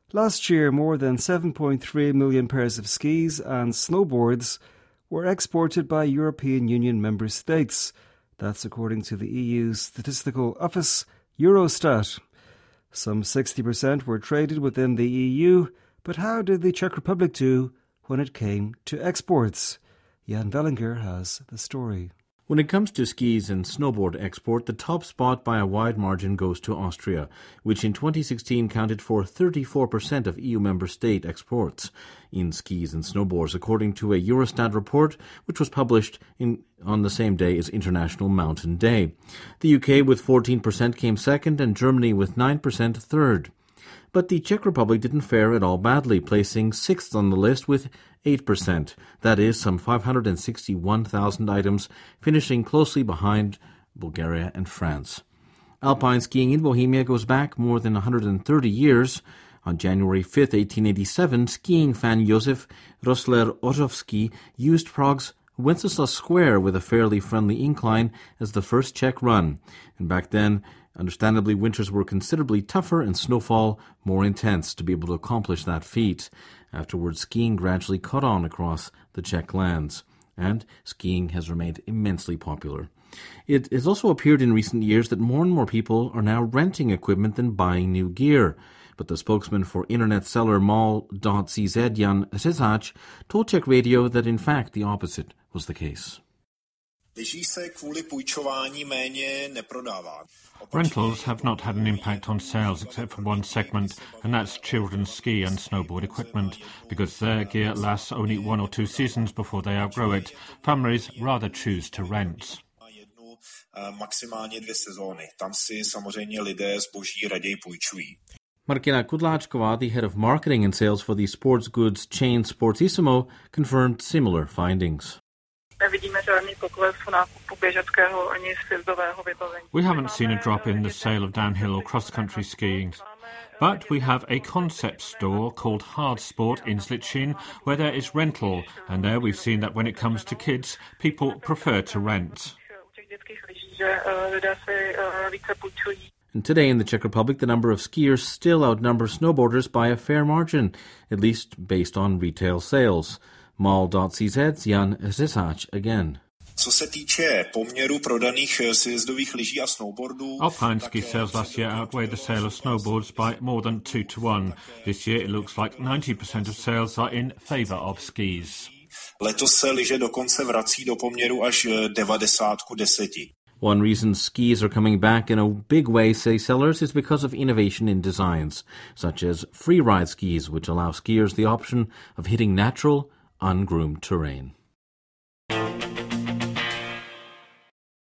Last year, more than 7.3 million pairs of skis and snowboards were exported by European Union member states. That's according to the EU's statistical office, Eurostat. Some 60% were traded within the EU, but how did the Czech Republic do when it came to exports? Jan Vellinger has the story. When it comes to skis and snowboard export, the top spot by a wide margin goes to Austria, which in 2016 counted for 34% of EU member state exports in skis and snowboards, according to a Eurostat report which was published on the same day as International Mountain Day. The UK with 14% came second and Germany with 9% third. But the Czech Republic didn't fare at all badly, placing sixth on the list with 8%. That is, some 561,000 items, finishing closely behind Bulgaria and France. Alpine skiing in Bohemia goes back more than 130 years. On January 5, 1887, skiing fan Josef Rossler-Orzowski used Prague's Wenceslas Square with a fairly friendly incline as the first Czech run. And back then, understandably, winters were considerably tougher and snowfall more intense to be able to accomplish that feat. Afterwards, skiing gradually caught on across the Czech lands, and skiing has remained immensely popular. It has also appeared in recent years that more and more people are now renting equipment than buying new gear. But the spokesman for internet seller Mall.cz, Jan Řezáč, told Czech Radio that in fact the opposite was the case. Rentals have not had an impact on sales except for one segment, and that's children's ski and snowboard equipment, because their gear lasts only 1 or 2 seasons before they outgrow it. Families rather choose to rent. Markina Kudláčková, the head of marketing and sales for the sports goods chain Sportissimo, confirmed similar findings. We haven't seen a drop in the sale of downhill or cross-country skiing. But we have a concept store called Hard Sport in Zličín where there is rental, and there we've seen that when it comes to kids, people prefer to rent. And today in the Czech Republic, the number of skiers still outnumber snowboarders by a fair margin, at least based on retail sales. Mall.cz, Jan Řezáč again. Alpine ski sales last year outweighed the sale of snowboards by more than 2 to 1. This year it looks like 90% of sales are in favour of skis. One reason skis are coming back in a big way, say sellers, is because of innovation in designs, such as free ride skis, which allow skiers the option of hitting natural, ungroomed terrain.